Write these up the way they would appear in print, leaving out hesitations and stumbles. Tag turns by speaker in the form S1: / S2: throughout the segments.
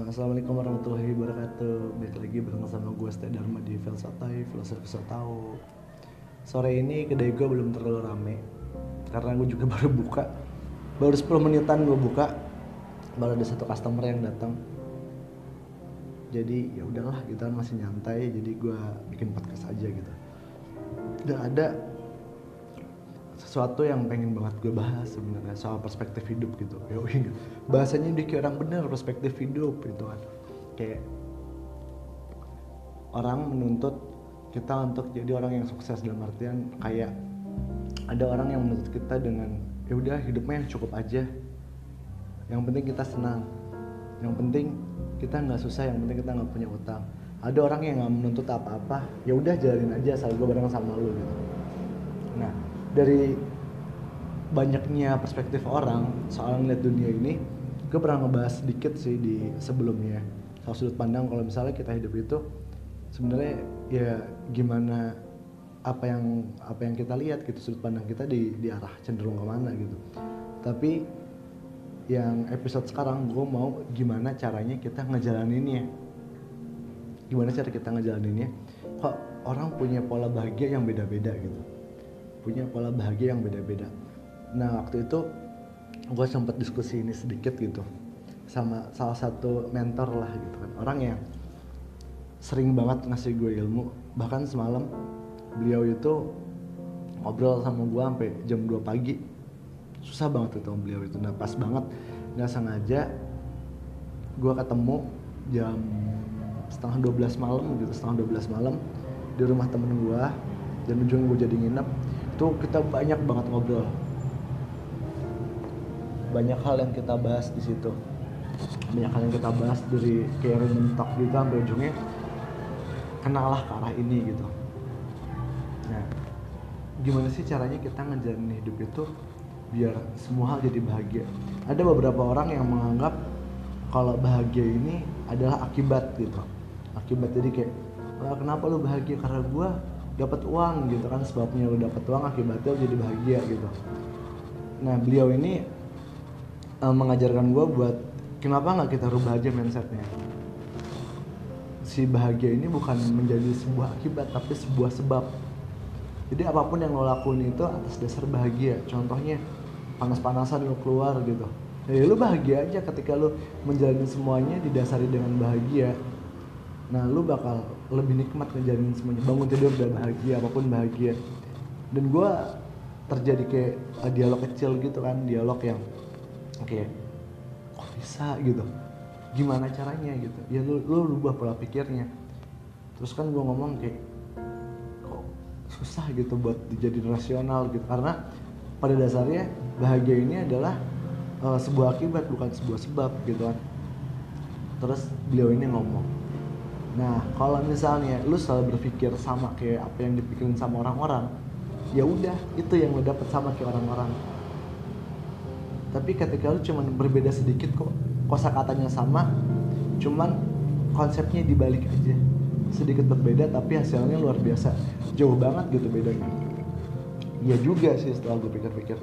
S1: Assalamualaikum warahmatullahi wabarakatuh. Balik lagi bareng sama gue Stay Dharma di Filsatai, Filosofi So Tau. Sore ini kedai gue belum terlalu rame karena gue juga baru buka. Baru 10 menitan gue buka, baru ada satu customer yang datang. Jadi ya udahlah, kita kan masih nyantai, jadi gue bikin podcast aja gitu. Dan ada sesuatu yang pengen banget gue bahas sebenarnya soal perspektif hidup gitu. Yoi, bahasanya dia kayak orang bener, perspektif hidup gitu kan. Kayak orang menuntut kita untuk jadi orang yang sukses, dalam artian kayak ada orang yang menuntut kita dengan ya udah hidupnya yang cukup aja, yang penting kita senang, yang penting kita nggak susah, yang penting kita nggak punya utang. Ada orang yang nggak menuntut apa-apa, ya udah jalanin aja asal gue bareng sama lu gitu. Nah, dari banyaknya perspektif orang soal ngeliat dunia ini, gue pernah ngebahas sedikit sih di sebelumnya soal sudut pandang kalau misalnya kita hidup itu sebenarnya ya gimana, apa yang kita lihat gitu, sudut pandang kita di arah cenderung kemana gitu. Tapi yang episode sekarang gue mau gimana caranya kita ngejalaninnya, gimana cara kita ngejalaninnya. Kok orang punya pola bahagia yang beda-beda gitu, punya pola bahagia yang beda-beda. Nah waktu itu gue sempat diskusi ini sedikit gitu sama salah satu mentor lah gitu kan, orang yang sering banget ngasih gue ilmu. Bahkan semalam beliau itu ngobrol sama gue sampai jam 2 pagi, susah banget itu sama beliau itu. Nah pas banget gak sengaja gue ketemu jam setengah 12 malam gitu, setengah 12 malam di rumah temen gue, dan ujung gue jadi nginep. Itu kita banyak banget ngobrol, banyak hal yang kita bahas di situ, banyak hal yang kita bahas dari kayak mentok gitu sampai ujungnya kenalah ke arah ini gitu. Nah, gimana sih caranya kita ngejalanin hidup itu biar semua hal jadi bahagia? Ada beberapa orang yang menganggap kalau bahagia ini adalah akibat gitu, akibat. Jadi kayak kenapa lu bahagia? Karena gue dapat uang gitu kan, sebabnya lu dapat uang, akibatnya lu jadi bahagia gitu. Nah beliau ini mengajarkan gue buat kenapa nggak kita rubah aja mindsetnya. Si bahagia ini bukan menjadi sebuah akibat tapi sebuah sebab. Jadi apapun yang lo lakuin itu atas dasar bahagia. Contohnya panas-panasan lo keluar gitu, ya lo bahagia aja ketika lo menjalani semuanya didasari dengan bahagia. Nah lo bakal lebih nikmat ngejalanin semuanya. Bangun tidur udah bahagia, apapun bahagia. Dan gue terjadi kayak dialog kecil gitu kan, dialog yang kayak kok bisa gitu, gimana caranya gitu. Ya lu rubah pola pikirnya. Terus kan gue ngomong kayak kok susah gitu buat dijadiin rasional gitu, karena pada dasarnya bahagia ini adalah sebuah akibat, bukan sebuah sebab gitu kan. Terus beliau ini ngomong, nah kalau misalnya lu selalu berpikir sama kayak apa yang dipikirin sama orang-orang, ya udah itu yang lu dapet sama kayak orang-orang. Tapi ketika lu cuman berbeda sedikit, kok kosakatanya sama, cuman konsepnya dibalik aja, sedikit berbeda tapi hasilnya luar biasa, jauh banget gitu bedanya. Iya juga sih setelah gue pikir-pikir,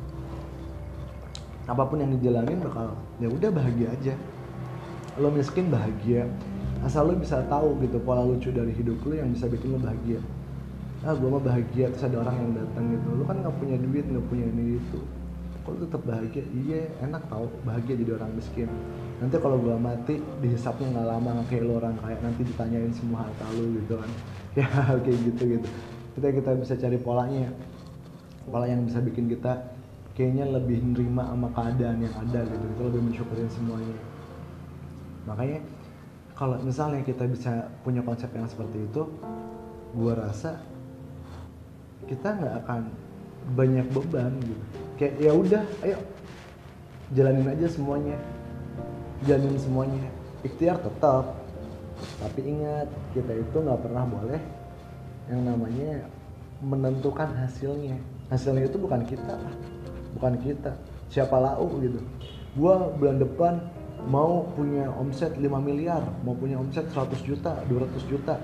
S1: apapun yang dijalanin bakal ya udah bahagia aja. Lo miskin bahagia, asal lo bisa tahu gitu pola lucu dari hidup lo yang bisa bikin lo bahagia. Gue mah bahagia, terus ada orang yang datang gitu, lo kan nggak punya duit, nggak punya ini itu, kok lo tetap bahagia? Iya enak tau bahagia jadi orang miskin. Nanti kalau gue mati dihisapnya nggak lama, nggak kayak lo orang kaya, nanti ditanyain semua harta lo gitu kan. Ya kayak gitu. Kita bisa cari polanya, pola yang bisa bikin kita kayaknya lebih nerima sama keadaan yang ada gitu, kita lebih mensyukurin semuanya. Makanya kalau misalnya kita bisa punya konsep yang seperti itu, gue rasa kita nggak akan banyak beban gitu. Kayak ya udah, ayo jalanin aja semuanya, jalanin semuanya. Ikhtiar tetap, tapi ingat kita itu nggak pernah boleh yang namanya menentukan hasilnya. Hasilnya itu bukan kita lah, bukan kita. Siapa lau gitu. Gua bulan depan mau punya omset 5 miliar, mau punya omset 100 juta, 200 juta.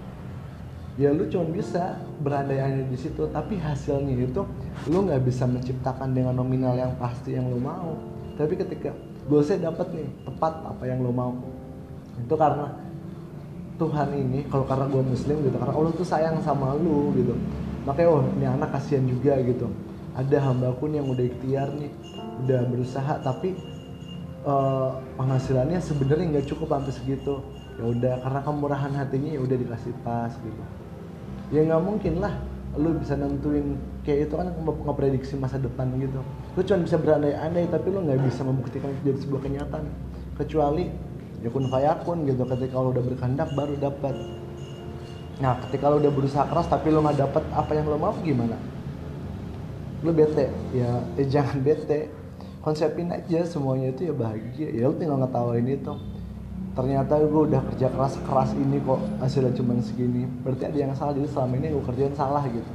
S1: Ya lu cuma bisa berandai-andai di situ, tapi hasilnya itu lu nggak bisa menciptakan dengan nominal yang pasti yang lu mau. Tapi ketika goalsnya dapat nih, tepat apa yang lu mau, Itu karena Tuhan ini, kalau karena gue muslim gitu, karena Allah tuh sayang sama lu gitu, makanya ini anak kasihan juga gitu. Ada hambaku nih yang udah ikhtiar nih, udah berusaha, tapi penghasilannya sebenarnya nggak cukup sampai segitu. Ya udah, karena kemurahan hatinya ya udah dikasih pas gitu. Ya nggak mungkin lah lu bisa nentuin, kayak itu kan ngeprediksi masa depan gitu. Lu cuma bisa berandai-andai, tapi lu nggak bisa membuktikan itu jadi sebuah kenyataan, kecuali ya kun fayakun gitu. Ketika lu udah berkehendak baru dapat. Nah, ketika lu udah berusaha keras tapi lu nggak dapat apa yang lu mau, gimana? Lu bete? Ya jangan bete, konsepin aja semuanya itu ya bahagia. Ya lu tinggal ngetawain itu, ternyata gue udah kerja keras ini kok hasilnya cuma segini, berarti ada yang salah. Jadi selama ini gue kerjain salah gitu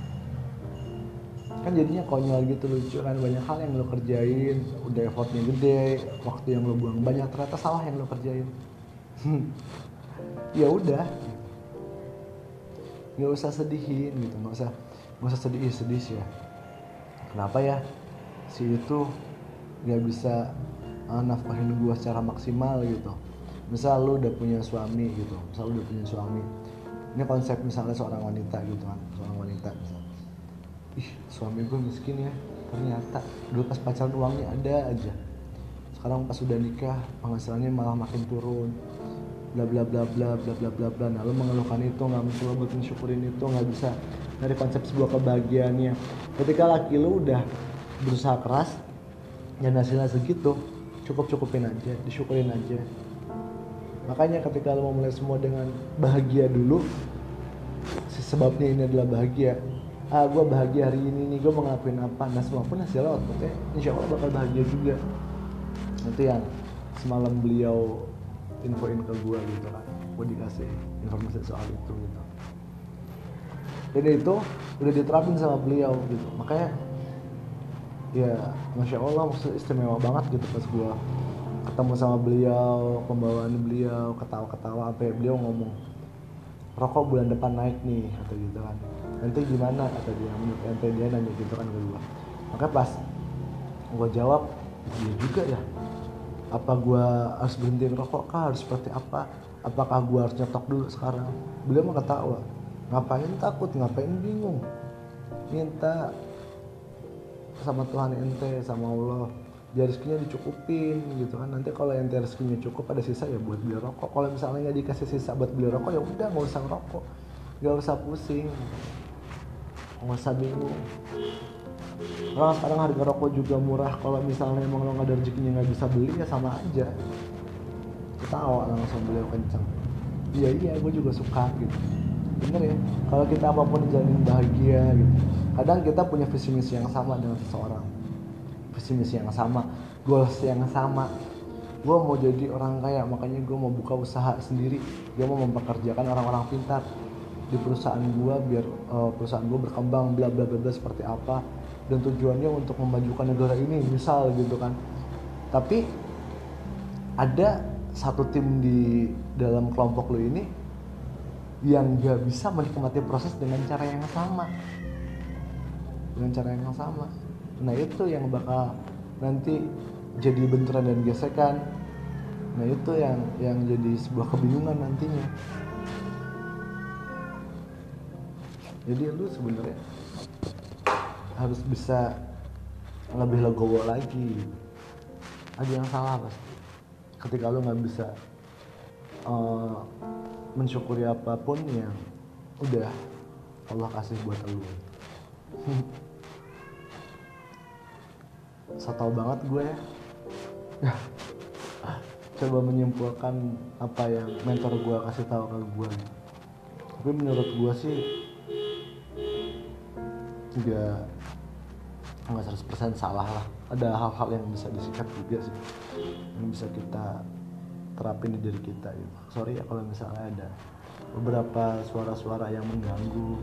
S1: kan, jadinya konyol gitu, lucu kan. Banyak hal yang lo kerjain udah effortnya gede, waktu yang lo buang banyak, ternyata salah yang lo kerjain. Ya udah, nggak usah sedihin gitu, nggak usah sedih sih ya. Kenapa ya si itu nggak bisa nafkahin gue secara maksimal gitu. Misal lu udah punya suami gitu, ini konsep misalnya seorang wanita gitu kan, misal, ih suami gue miskin ya, ternyata dulu pas pacaran uangnya ada aja, sekarang pas udah nikah penghasilannya malah makin turun, bla bla bla bla bla bla bla bla. Nah lu mengeluhkan itu, nggak mencoba buat mensyukurin itu, nggak bisa dari konsep sebuah kebahagiaannya. Ketika laki lu udah berusaha keras dan hasilnya segitu, cukupin aja, disyukurin aja. Makanya ketika lo mau mulai semua dengan bahagia dulu, sebabnya ini adalah bahagia. Gue bahagia hari ini nih, gue mau ngelakuin apa. Nah semua pun hasilnya outputnya insya Allah bakal bahagia juga. Itu yang semalam beliau infoin ke gue gitu kan, gue dikasih informasi soal itu gitu. Dan itu udah diterapin sama beliau gitu. Makanya ya Masya Allah, maksudnya istimewa banget gitu pas gue ketemu sama beliau, pembawaan beliau, ketawa-ketawa sampai beliau ngomong, rokok bulan depan naik nih, atau gitu kan. Nanti gimana, kata dia, menurut ente, dia nanya gitu kan ke gue. Makanya pas gue jawab, iya juga ya, apa gue harus berhenti ngerokok kah, harus seperti apa, apakah gue harus nyetok dulu sekarang. Beliau mah ketawa, ngapain takut, ngapain bingung, minta sama Tuhan ente, sama Allah, biar rezekinya dicukupin gitu kan. Nanti kalau ente rezekinya cukup ada sisa ya buat beli rokok. Kalau misalnya nggak dikasih sisa buat beli rokok, ya udah nggak usah ngerokok, nggak usah pusing, nggak usah bingung. Orang sekarang harga rokok juga murah. Kalau misalnya emang lo nggak ada rezekinya nggak bisa beli, ya sama aja, ketawa langsung beliau kenceng. Iya gue juga suka gitu, bener ya. Kalau kita apapun jalanin bahagia gitu. Kadang kita punya visi misi yang sama dengan seseorang, visi misi yang sama, goals yang sama. Gue mau jadi orang kaya, makanya gue mau buka usaha sendiri, gue mau mempekerjakan orang-orang pintar di perusahaan gue biar perusahaan gue berkembang, bla bla bla seperti apa, dan tujuannya untuk memajukan negara ini misal gitu kan. Tapi ada satu tim di dalam kelompok lo ini yang gak bisa menikmati proses dengan cara yang sama, Nah itu yang bakal nanti jadi benturan dan gesekan. Nah itu yang jadi sebuah kebingungan nantinya. Jadi lu sebenarnya harus bisa lebih legowo lagi. Ada yang salah pasti ketika lu nggak bisa mensyukuri apapun yang udah Allah kasih buat lu. So tau banget gue ya. Coba menyimpulkan apa yang mentor gue kasih tahu ke gue. Tapi menurut gue sih nggak 100% salah lah. Ada hal-hal yang bisa disikat juga sih, yang bisa kita terapin di diri kita gitu. Sorry ya kalau misalnya ada beberapa suara-suara yang mengganggu.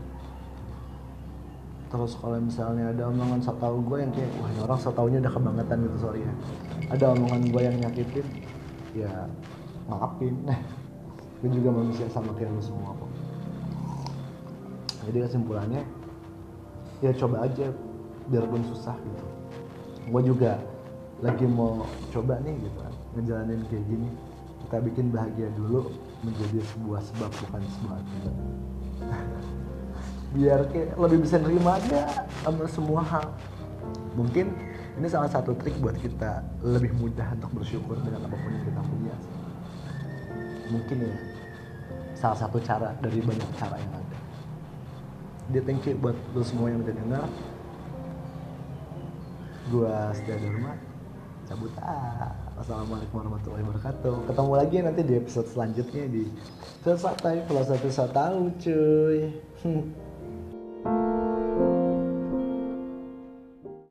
S1: Terus kalau misalnya ada omongan setau gue yang kayak, wah ini orang setaunya udah kebangetan gitu, sorry ya. Ada omongan gue yang nyakitin, ya maafin. Gue juga manusia sama kayak lu semua kok. Jadi kesimpulannya, ya coba aja biarpun susah gitu. Gue juga lagi mau coba nih gitu kan, ngejalanin kayak gini. kita bikin bahagia dulu menjadi sebuah sebab bukan sebuah akibat. Biar kayak lebih bisa nerima aja sama semua hal. Mungkin ini salah satu trik buat kita lebih mudah untuk bersyukur dengan apapun yang kita punya. Mungkin ya salah satu cara dari banyak cara yang ada. Jadi thank you buat lo semua yang udah dengar. Gua Setia Dharma cabut. Wassalamualaikum warahmatullahi wabarakatuh. Ketemu lagi nanti di episode selanjutnya di Selesai Filosofi So Tau cuy.